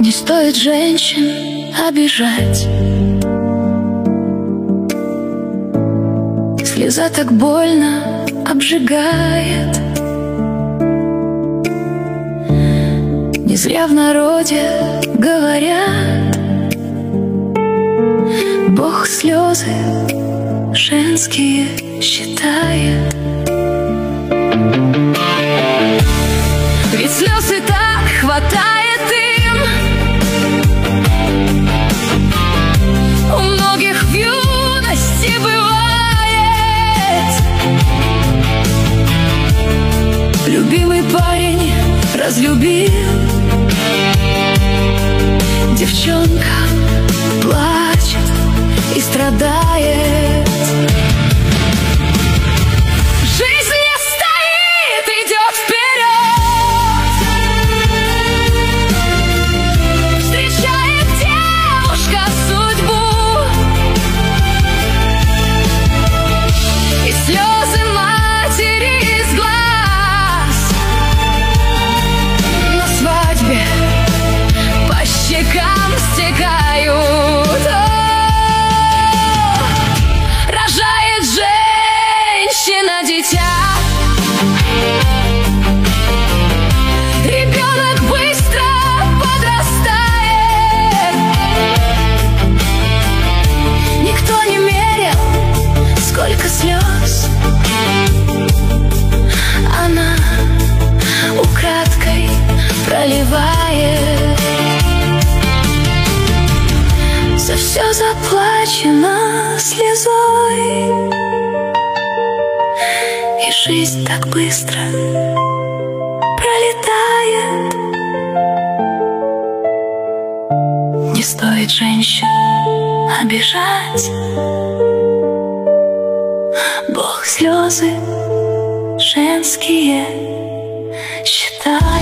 Не стоит женщин обижать. Слеза так больно обжигает. Не зря в народе говорят: Бог слезы женские считает. Ведь слез и так хватает им. У многих в юности бывает. Любимый парень разлюбил, девчонка плачет и страдает. Жизнь не стоит, идет вперед. Встречает девушка судьбу, и слезы матери из глаз на свадьбе по щекам стекают. Рожает женщина дитя. Ребенок быстро подрастает. Никто не мерил, сколько слез она украдкой проливает. За все заплачено слезой, и жизнь так быстро пролетает. Не стоит женщин обижать. Бог слезы женские считает.